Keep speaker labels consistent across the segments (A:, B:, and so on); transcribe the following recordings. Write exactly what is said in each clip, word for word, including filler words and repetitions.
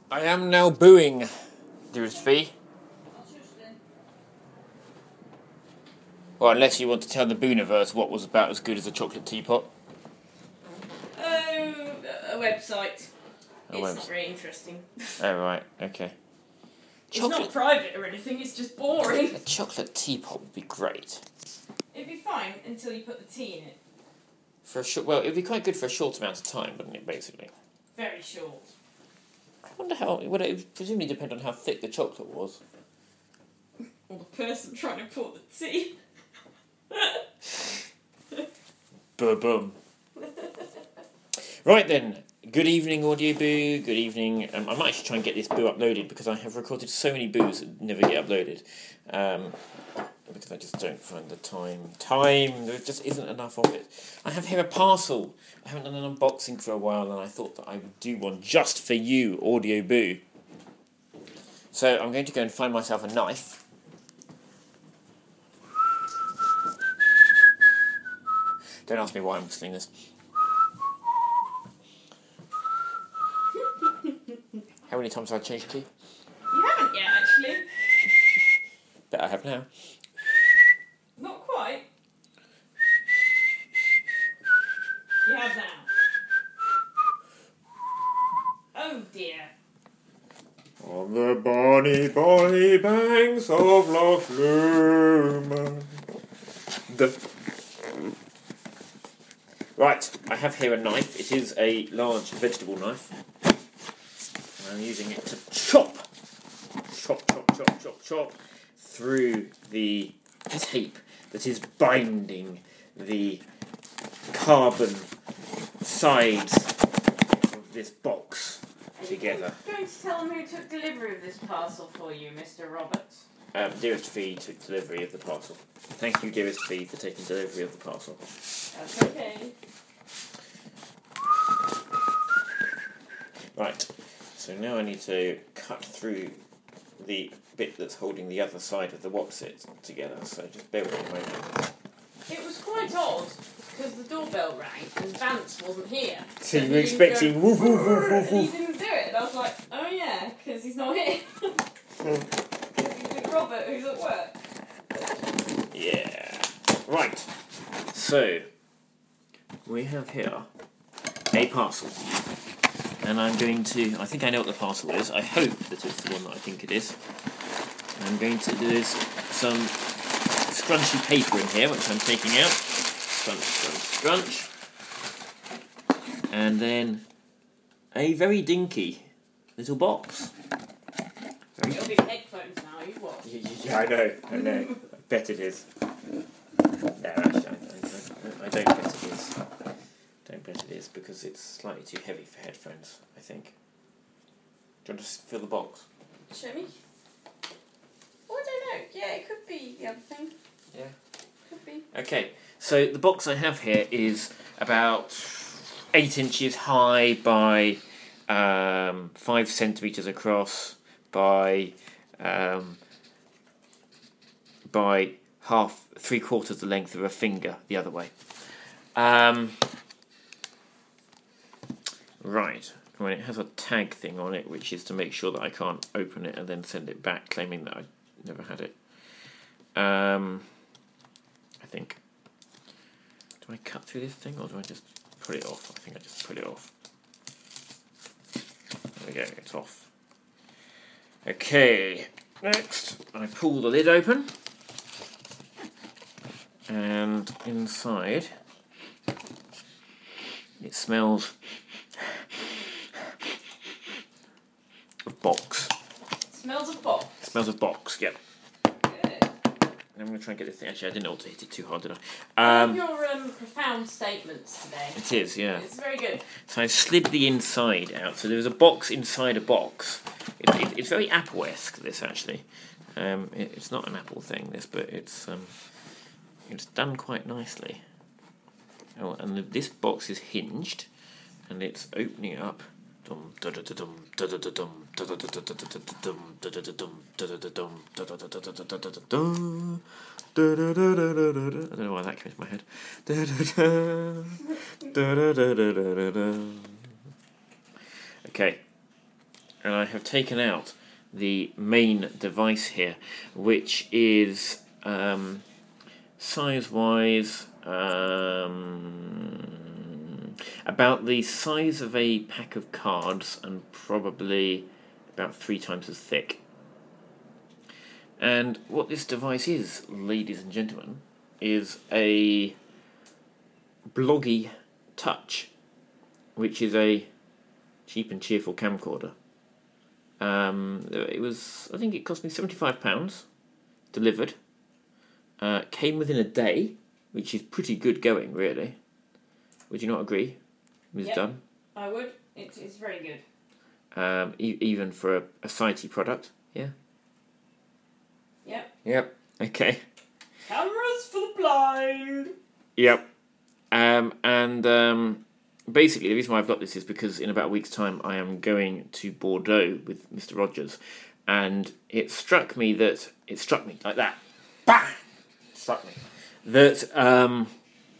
A: I am now booing, dearest Fee. Well, unless you want to tell the Booniverse what was about as good as a chocolate teapot.
B: Oh, a website.
A: A
B: it's
A: webs-
B: not very interesting.
A: Oh, right, okay.
B: It's
A: Chocolate-
B: not private or anything, it's just boring.
A: A chocolate teapot would be great.
B: It'd be fine until you put the tea in it.
A: For a short, well, it'd be quite good for a short amount of time, wouldn't it, basically?
B: Very short.
A: I wonder how, it would it presumably depend on how thick the chocolate was.
B: Or the person trying to pour the tea.
A: Boom. Right then, good evening, Audio Boo. Good evening. Um, I might actually try and get this boo uploaded because I have recorded so many boos that never get uploaded. Um, because I just don't find the time. Time, there just isn't enough of it. I have here a parcel. I haven't done an unboxing for a while, and I thought that I would do one just for you, Audio Boo. So I'm going to go and find myself a knife. Don't ask me why I'm whistling this. How many times have I changed key?
B: You haven't yet, actually.
A: Bet I have now.
B: Not quite. You have now. Oh dear.
A: On the bonny, bonny banks of Loch Lomond. The... Right, I have here a knife. It is a large vegetable knife. And I'm using it to chop, chop, chop, chop, chop, chop through the tape that is binding the carbon sides of this box together.
B: Are you going to tell them who took delivery of this parcel for you, Mister Roberts?
A: Um, dearest Fee took delivery of the parcel. Thank you, dearest Fee, for taking delivery of the parcel.
B: That's okay.
A: Right, so now I need to cut through the bit that's holding the other side of the what's it together, so just bear with me a moment.
B: It was quite odd, because the doorbell rang and Vance wasn't here.
A: So you
B: he
A: were
B: didn't
A: expecting
B: go,
A: woof woof woof woof
B: and he
A: woof.
B: didn't do it, and I was like, oh yeah, because he's not here. Because he's with Robert, who's at work.
A: Yeah. Right, so we have here a parcel. And I'm going to, I think I know what the parcel is. I hope that it's the one that I think it is. I'm going to, there's some scrunchy paper in here, which I'm taking out. Scrunch, scrunch, scrunch. And then a very dinky little box. Very
B: It'll be headphones now, you what?
A: Yeah, I know, I know. I bet it is. No, actually, I, I, I don't bet it is. Don't bet it is, because it's slightly too heavy for headphones, I think. Do you want to fill the box?
B: Show me. Oh, I don't know. Yeah, it could be the other thing.
A: Yeah.
B: Could be.
A: Okay, so the box I have here is about eight inches high by um, five centimetres across by um, by half, three quarters the length of a finger the other way. Um, right, well, it has a tag thing on it, which is to make sure that I can't open it and then send it back, claiming that I never had it. Um, I think. Do I cut through this thing, or do I just pull it off? I think I just pull it off. There we go, it's off. Okay, next I pull the lid open, and inside it smells of box.
B: Smells of box.
A: It smells of box, yep.
B: Good.
A: I'm going to try and get this thing. Actually, I didn't know what to hit it too hard, did I?
B: I
A: Um,
B: love your um, profound statements today.
A: it is, yeah.
B: It's very good.
A: So I slid the inside out. So there's a box inside a box. It, it, it's very Apple-esque, this, actually. Um, it, it's not an Apple thing, this, but it's um, it's done quite nicely. Oh, and the, this box is hinged, and it's opening up. Dum da da da dum da da da dum da da da da da da dum da da da dum da da da dum da da da da da da da da dum da da da da da da. I don't know why that came into my head. Da da da da da da da da. Okay, and I have taken out the main device here, which is um, size-wise um, about the size of a pack of cards and probably about three times as thick. And what this device is, ladies and gentlemen, is a Bloggy Touch, which is a cheap and cheerful camcorder. Um, it was, I think it cost me seventy-five pounds, delivered. Uh, came within a day, which is pretty good going, really. Would you not agree, Miz
B: Yep,
A: Dunn?
B: I would. It is very good.
A: Um, e- even for a, a Sighty product, yeah?
B: Yep.
A: Yep, okay.
B: Cameras for the blind!
A: Yep. Um, and um, basically, the reason why I've got this is because in about a week's time I am going to Bordeaux with Mister Rogers, and it struck me that, it struck me like that, bang! It struck me. That, um,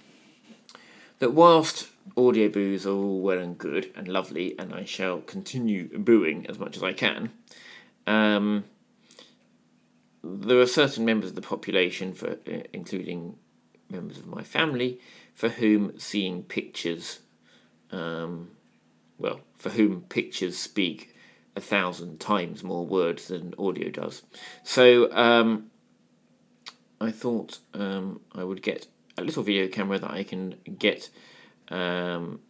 A: that whilst audio boos are all well and good and lovely, and I shall continue booing as much as I can, um, there are certain members of the population, for uh, including members of my family, for whom seeing pictures, um, well, for whom pictures speak a thousand times more words than audio does. So um, I thought um, I would get a little video camera that I can get um,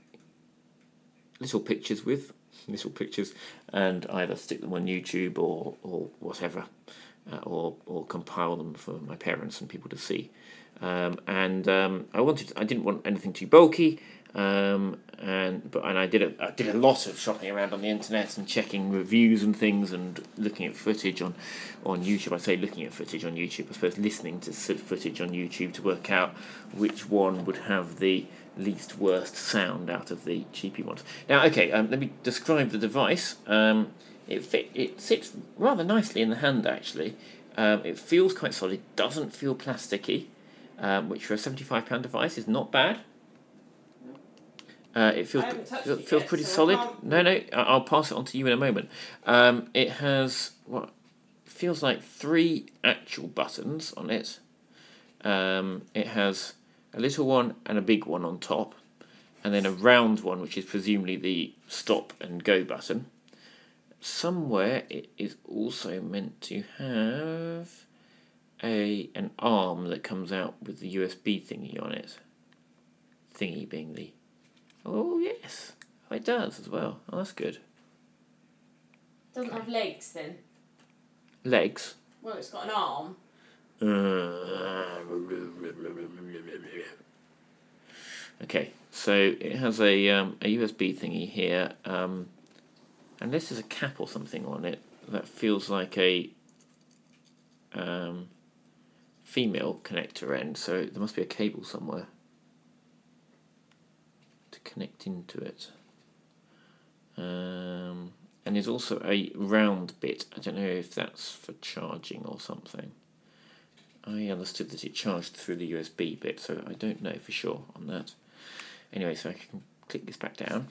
A: little pictures with, little pictures, and either stick them on YouTube or or whatever, uh, or or compile them for my parents and people to see. Um, and um, I wanted, I didn't want anything too bulky, um, and but and I did a, I did a lot of shopping around on the internet and checking reviews and things and looking at footage on, on YouTube. I say looking at footage on YouTube, I suppose listening to footage on YouTube to work out which one would have the least worst sound out of the cheapy ones. Now, okay, um, let me describe the device. Um, it fit, it sits rather nicely in the hand actually. Um, it feels quite solid, doesn't feel plasticky. Um, which for a seventy-five pound device is not bad. Uh, it feels
B: I haven't touched
A: feels,
B: it
A: feels
B: yet,
A: pretty
B: so I
A: solid.
B: can't-
A: No, no, I- I'll pass it on to you in a moment. Um, it has what feels like three actual buttons on it. Um, it has a little one and a big one on top, and then a round one, which is presumably the stop and go button. Somewhere it is also meant to have a an arm that comes out with the U S B thingy on it. Thingy being the... Oh, yes. Oh, it does as well. Oh, that's good.
B: Doesn't
A: Okay.
B: have legs then.
A: Legs.
B: Well, it's got an arm.
A: Okay, so it has a um, a U S B thingy here, um, and this is a cap or something on it that feels like a um, female connector end, so there must be a cable somewhere to connect into it. Um, and there's also a round bit. I don't know if that's for charging or something. I understood that it charged through the U S B bit, so I don't know for sure on that. Anyway, so I can click this back down.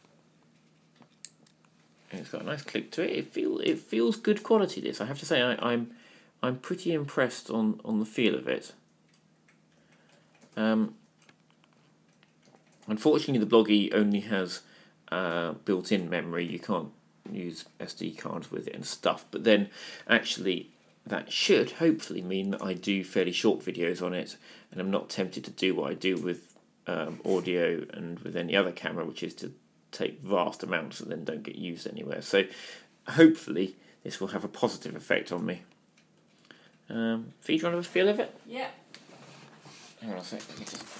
A: And it's got a nice click to it. It feel it feels good quality. This, I have to say, I, I'm I'm pretty impressed on on the feel of it. Um, unfortunately, the Bloggy only has uh, built-in memory. You can't use S D cards with it and stuff. But then, actually, that should hopefully mean that I do fairly short videos on it, and I'm not tempted to do what I do with um, audio and with any other camera, which is to take vast amounts and then don't get used anywhere. So, hopefully, this will have a positive effect on me. Um, Fee, do you want to have a feel of it?
B: Yeah.
A: Hang on a sec. Let me just...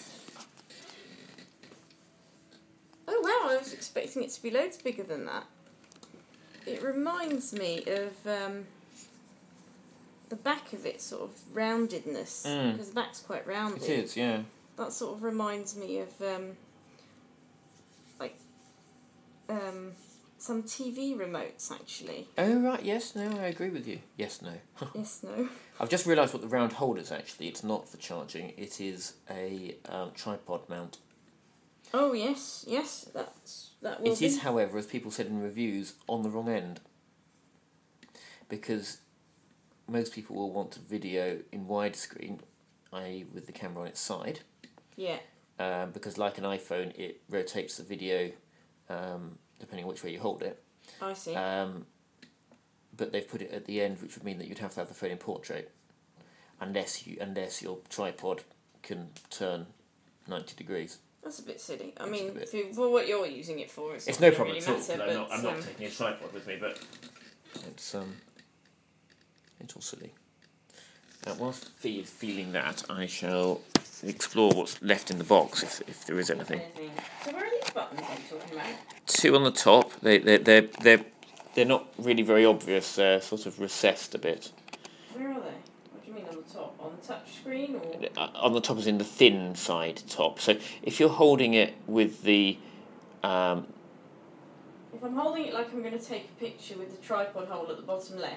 B: Oh wow, I was expecting it to be loads bigger than that. It reminds me of um, the back of it, sort of roundedness,
A: Mm.
B: because the back's quite rounded.
A: It is, yeah.
B: That sort of reminds me of um, like um, some T V remotes, actually.
A: Oh, right, yes, no, I agree with you. Yes, no.
B: Yes, no.
A: I've just realised what the round hole is, actually. It's not for charging. It is a uh, tripod mount.
B: Oh yes, yes, that's that will
A: It
B: be.
A: is, however, as people said in reviews, on the wrong end. Because most people will want video in widescreen, that is with the camera on its side.
B: Yeah.
A: Um, because like an iPhone, it rotates the video um, depending on which way you hold it.
B: I see.
A: Um, but they've put it at the end, which would mean that you'd have to have the phone in portrait, unless you unless your tripod can turn ninety degrees.
B: That's a bit silly. I
A: It's
B: mean,
A: a bit-
B: for, for what you're using it for, it's,
A: It's
B: not
A: no
B: gonna
A: problem
B: really
A: at all.
B: matter,
A: but I'm not,
B: but,
A: I'm not
B: um,
A: taking a tripod with me, but it's um, it's all silly. Uh, whilst Fee is feeling that, I shall explore what's left in the box, if if there is anything.
B: anything. So where are these buttons I'm talking about?
A: Two on the top. They they they're they're they're not really very obvious. They're sort of recessed a bit.
B: Where are they? What do you mean on the top? On the touch screen or?
A: Uh, on the top is in the thin side top. So if you're holding it with the um,
B: If I'm holding it like I'm going to take a picture with the tripod hole at the bottom left,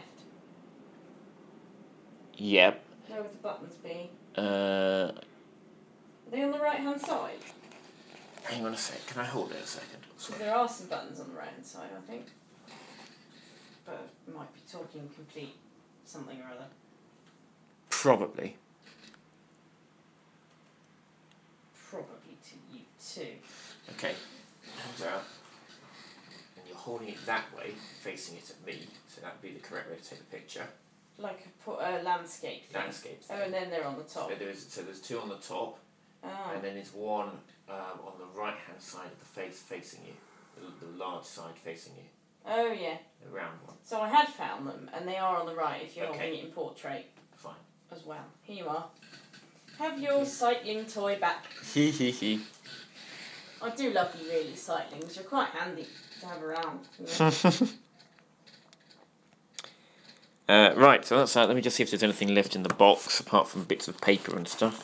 A: yep.
B: where would the buttons be?
A: Uh,
B: Are they on the right hand side?
A: hang on a sec. Can I hold it a second?
B: Because there are some buttons on the right hand side, I think. But I might be talking complete something or other.
A: Probably.
B: Probably to you too.
A: Okay. Hands out. And you're holding it that way, facing it at me. So that would be the correct way to take a picture.
B: Like a put a landscape thing.
A: Landscape.
B: Oh, and then they're on the top.
A: So there's so there's two on the top,
B: Oh.
A: and then there's one um, on the right hand side of the face facing you, the, the large side facing you,
B: Oh yeah.
A: the round one.
B: So I had found them, and they are on the right if you're
A: Okay.
B: holding it in portrait
A: Fine.
B: as well. Here you are. Have your cycling toy back.
A: Hee hee hee.
B: I do love you really, cyclings. You're quite handy to have around. You know?
A: Uh, right, so that's that. Let me just see if there's anything left in the box apart from bits of paper and stuff.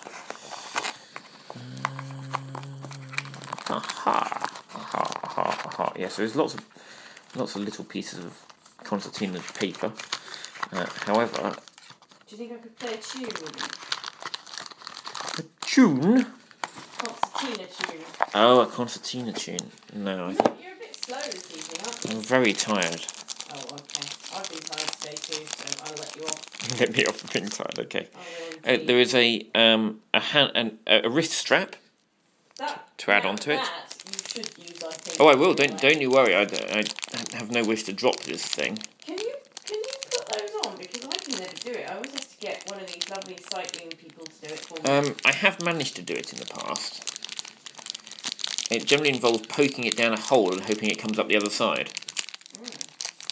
A: Uh, aha, aha, aha, aha. Yes, there's lots of lots of little pieces of concertina paper. Uh, however,
B: Do you think I could play a tune with you?
A: a tune.
B: Concertina tune.
A: Oh, a concertina tune. No, I
B: No,
A: think
B: you're a bit slow this evening, aren't you?
A: I'm very tired.
B: Oh, okay. I've been tired today too, so I'll let you off.
A: Let me off being tired. Okay.
B: I will
A: Uh, there is a um a hand and a wrist strap.
B: That,
A: to add
B: now
A: onto it.
B: That you should use, I think.
A: Oh, I will. Don't
B: anyway.
A: don't you worry. I, I have no wish to drop this thing.
B: Can you can you put those on? Because I can never do it. I always have to get one of these lovely cycling people to do it for me.
A: Um, I have managed to do it in the past. It generally involves poking it down a hole and hoping it comes up the other side.
B: Mm.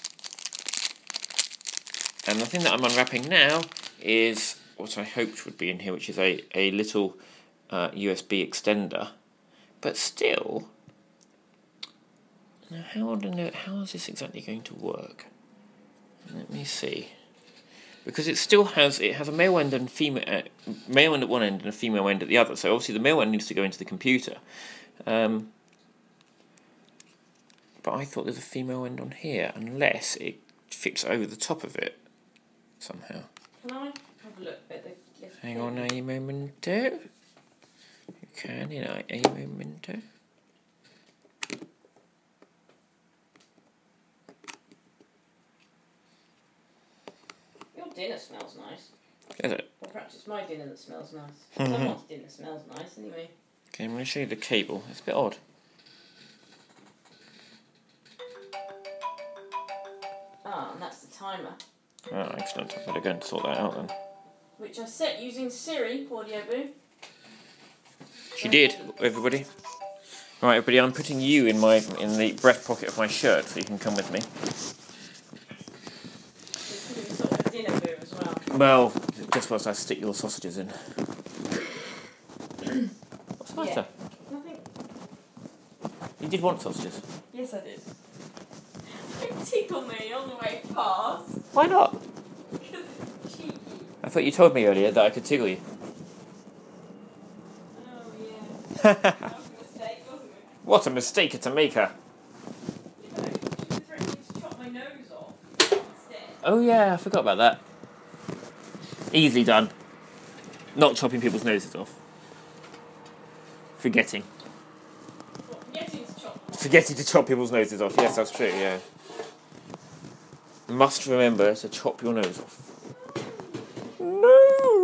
A: And the thing that I'm unwrapping now is what I hoped would be in here, which is a, a little uh, U S B extender. But still, now how, do I know, how is this exactly going to work? Let me see. Because it still has, it has a male end and female, uh, male end at one end and a female end at the other. So obviously the male end needs to go into the computer. Um, but I thought there's a female end on here, unless it fits over the top of it somehow.
B: Can I have a look at the lift?
A: Hang on a momento. You can, you know, a momento.
B: Your dinner smells nice.
A: Is it?
B: Or perhaps it's my dinner that smells nice. Someone's dinner smells nice anyway.
A: Okay, I'm going to show you the cable. It's a bit odd.
B: Ah, and that's the timer.
A: Oh, excellent. I better go and sort that out then.
B: Which I set using Siri, Audio Boo.
A: She did, everybody. Right, everybody, I'm putting you in my in the breast pocket of my shirt so you can come with me.
B: It's doing sort of a dinner boo as well.
A: Well, just whilst I stick your sausages in. What's the matter?
B: Nothing.
A: You did want sausages.
B: Yes, I did. Don't tickle me on the way past.
A: Why not?
B: Because it's cheeky.
A: I thought you told me earlier that I could tickle you.
B: Oh, yeah. That was a mistake, wasn't it?
A: What a mistake it's a maker.
B: You know, she was threatening to chop my nose off instead.
A: Oh yeah, I forgot about that. Easily done. Not chopping people's noses off. Forgetting. Forgetting to chop people's noses off. Yes, that's true, yeah. Must remember to chop your nose off. No!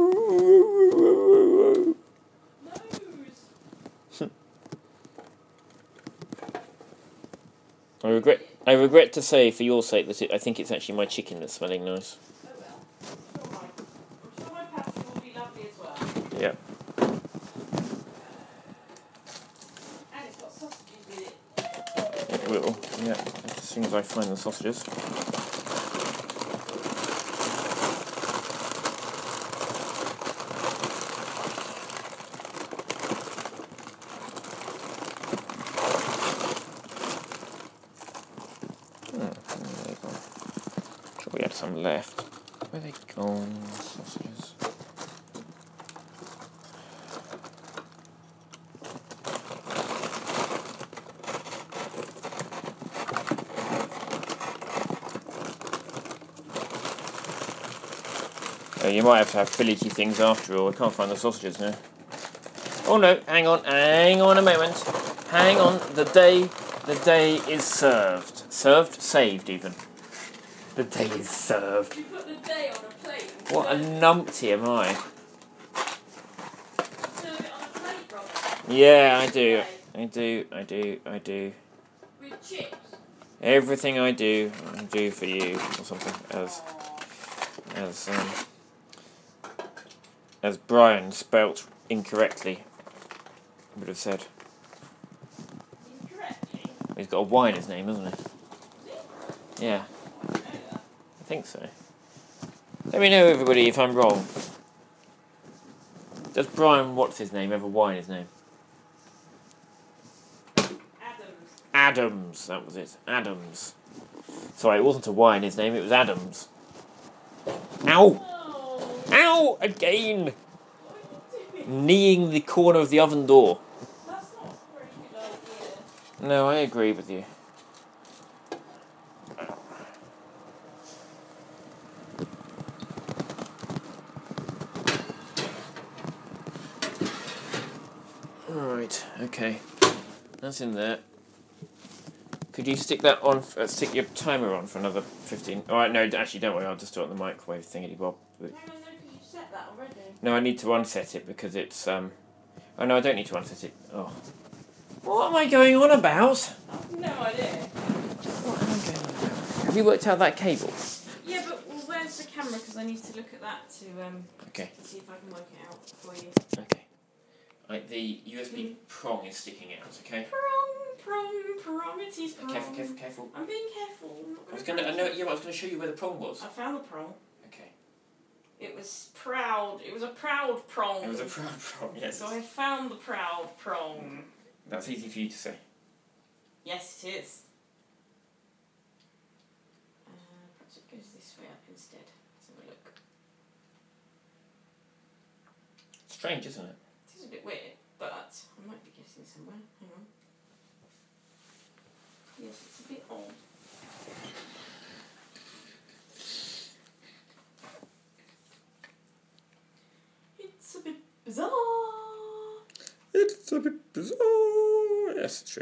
A: I regret I regret to say, for your sake, that it, I think it's actually my chicken that's smelling nice.
B: Oh well. I'm sure my, I'm sure my pasty will be lovely as well.
A: Yeah.
B: And it's got sausages with it.
A: It will, yeah. As soon as I find the sausages. We had some left. Where are they gone? Sausages. Oh, you might have to have fillety things after all. I can't find the sausages now. Oh no, hang on, hang on a moment. Hang on, the day, the day is served. Served? Saved even. The day is served.
B: You put the day on a plate.
A: What a numpty am I?
B: Serve it on a plate, Rob.
A: Yeah, I do. I do, I do, I do.
B: With chips.
A: Everything I do, I do for you, or something, as, as, um, as Brian spelt incorrectly would have said.
B: Incorrectly?
A: He's got a Y in his name, hasn't he?
B: Is it?
A: Yeah,
B: I don't know that.
A: I think so. Let me know, everybody, if I'm wrong. Does Brian, what's his name, have a Y in his name?
B: Adams.
A: Adams, that was it. Adams. Sorry, it wasn't a Y in his name, it was Adams. Ow!
B: Oh,
A: Ow! Again!
B: what are you doing?
A: Kneeing the corner of the oven door.
B: That's not a very good idea.
A: No, I agree with you. Right, okay. That's in there. Could you stick that on, f- uh, stick your timer on for another fifteen? Alright, no, actually, don't worry, I'll just do it on the microwave thingy bob.
B: No, no, no, because you set that already.
A: No, I need to unset it because it's, um... Oh, no, I don't need to unset it. Oh. What am I going on about?
B: I've no idea.
A: What am I going on about? Have you worked out that cable?
B: Yeah, but well, where's the camera? Because I need to look at that to um
A: Okay,
B: see if I can work it out for you.
A: okay. Right, the U S B prong is sticking out, okay?
B: Prong, prong, prong, it is prong.
A: Careful, careful, careful.
B: I'm being careful. I'm not
A: I was
B: gonna
A: gonna, I
B: break
A: know,
B: it.
A: yeah, I was gonna show you where the prong was.
B: I found the prong.
A: Okay.
B: It was proud. It was a proud prong.
A: It was a proud prong, yes.
B: So I found the proud prong.
A: That's easy for you to say.
B: Yes, it is. Uh, perhaps it goes this way up instead. Let's have a look.
A: Strange, isn't it?
B: It is a bit weird, but I might be guessing somewhere. Hang on. Yes, it's a bit odd. It's a bit bizarre.
A: It's a bit bizarre. Yes, it's true.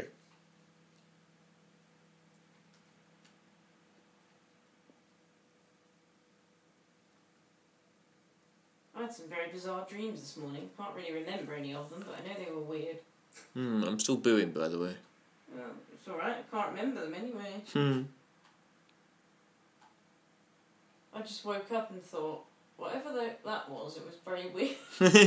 B: I had some very bizarre dreams this morning. Can't really remember any of them, but I know they were weird.
A: Hmm, I'm still booing, by the way.
B: Well, it's alright, I can't remember them anyway.
A: Hmm.
B: I just woke up and thought, whatever tho- that was, it was very weird.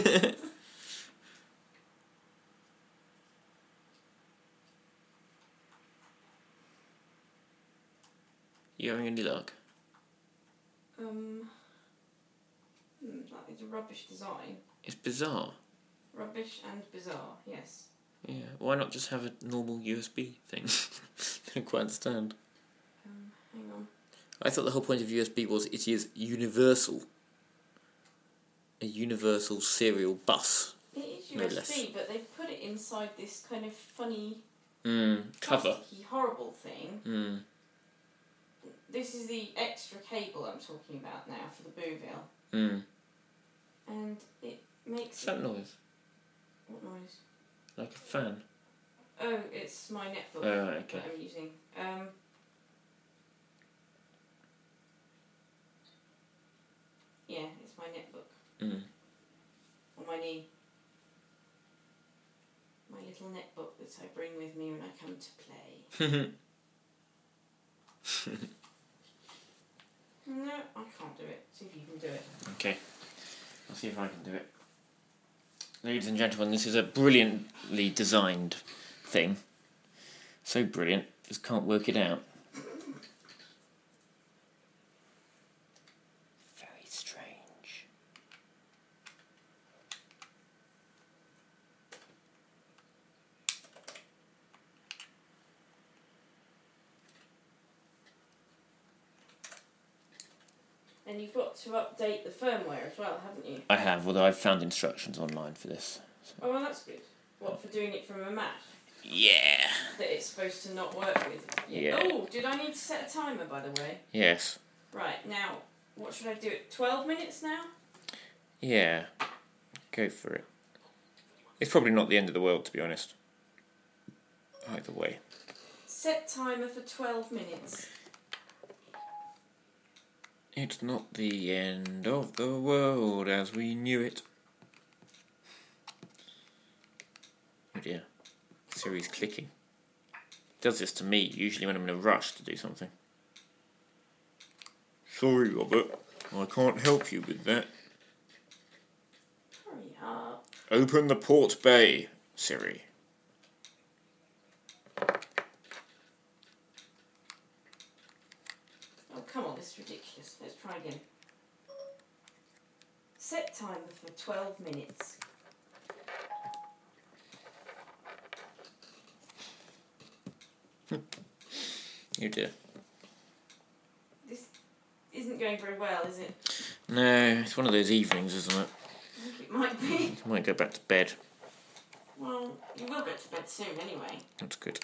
A: You having any luck?
B: Um, hmm, that is a rubbish design.
A: It's bizarre.
B: Rubbish and bizarre, yes.
A: Yeah, why not just have a normal U S B thing? I don't quite understand.
B: Um, hang on.
A: I thought the whole point of U S B was it is universal. A universal serial bus.
B: It is
A: No
B: U S B,
A: less.
B: but they've put it inside this kind of funny,
A: Mm, cover.
B: plasticky, horrible thing.
A: Mm.
B: This is the extra cable I'm talking about now for the Bouville.
A: Mm.
B: And it makes...
A: What's that noise?
B: What noise?
A: Like a fan.
B: Oh, it's my netbook
A: Oh, okay.
B: that I'm using. Um, yeah, it's my netbook.
A: Mm.
B: On my knee. My little netbook that I bring with me when I come to play. No, I can't do it. See if you can do it.
A: Okay, I'll see if I can do it. Ladies and gentlemen, this is a brilliantly designed thing. So brilliant, just can't work it out. Very strange.
B: And you've got to update the firmware as well, haven't you?
A: I have, although I've found instructions online for this. So.
B: Oh, well, that's good. What, for doing it from a Mac?
A: Yeah.
B: That it's supposed to not work with?
A: Yeah.
B: Oh, did I need to set a timer, by the way?
A: Yes.
B: Right, now, what should I do? It twelve minutes now?
A: Yeah. Go for it. It's probably not the end of the world, to be honest. Either way.
B: Set timer for twelve minutes.
A: It's not the end of the world as we knew it. Oh dear. Siri's clicking. It does this to me, usually when I'm in a rush to do something. Sorry, Robert. I can't help you with that.
B: Hurry up.
A: Open the port bay, Siri.
B: Oh, come on, this is ridiculous. Let's try again. Set timer for twelve minutes.
A: You dear.
B: This isn't going very well, is it?
A: No, it's one of those evenings, isn't it?
B: I think it might be.
A: I might go back to bed.
B: Well, you will go to bed soon anyway.
A: That's good.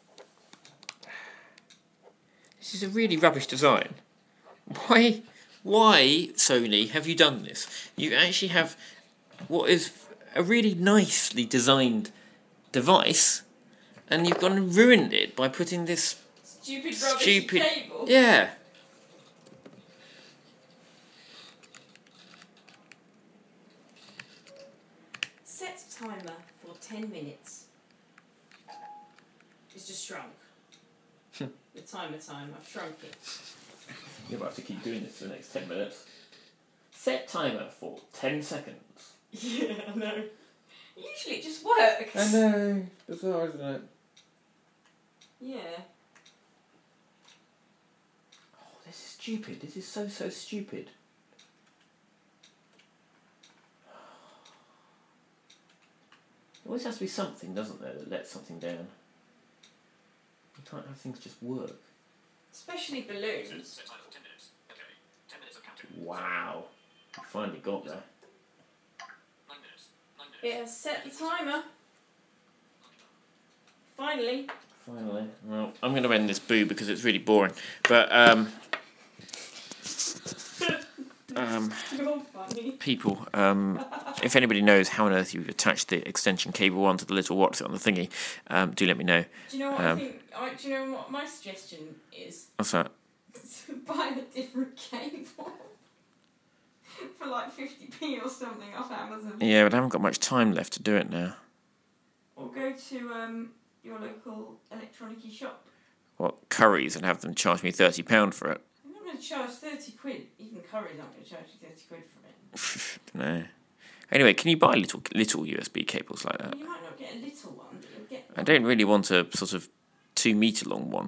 A: This is a really rubbish design. Why, why, Sony, have you done this? You actually have what is a really nicely designed device, and you've gone and ruined it by putting this
B: Stupid rubbish
A: stupid
B: cable.
A: Yeah.
B: Set timer for ten minutes. It's just shrunk. The timer time, I've shrunk it.
A: You're about to keep doing this for the next ten minutes. Set timer for ten seconds.
B: Yeah, I know. Usually it just works.
A: I know. Bizarre, isn't it?
B: Yeah.
A: Oh, this is stupid. This is so, so stupid. There always has to be something, doesn't there, that lets something down. You can't have things just work.
B: Especially balloons.
A: Wow. You finally got there.
B: It has set the timer. Finally.
A: Finally. Well, I'm going to end this boo because it's really boring. But, um... um...
B: You're funny.
A: people, um, if anybody knows how on earth you attach the extension cable onto the little watch on the thingy, um, do let me know.
B: Do you know what
A: Um,
B: I think? I, do you know what my suggestion is?
A: What's that?
B: To buy a different cable for like fifty p or something off Amazon.
A: Yeah, but I haven't got much time left to do it now.
B: Or go to um, your local electronic shop.
A: What, Curry's, and have them charge me thirty pounds for it?
B: I'm not going to charge thirty quid. Even Curry's aren't going to charge you thirty quid for it.
A: No. Anyway, can you buy little little U S B cables like that?
B: Well, you might not get a little one, but you'll get
A: I don't really want a sort of two metre long one.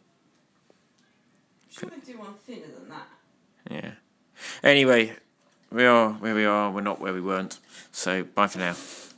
B: I'm sure they do one thinner than that.
A: Yeah. Anyway, we are where we are, we're not where we weren't. So, bye for now.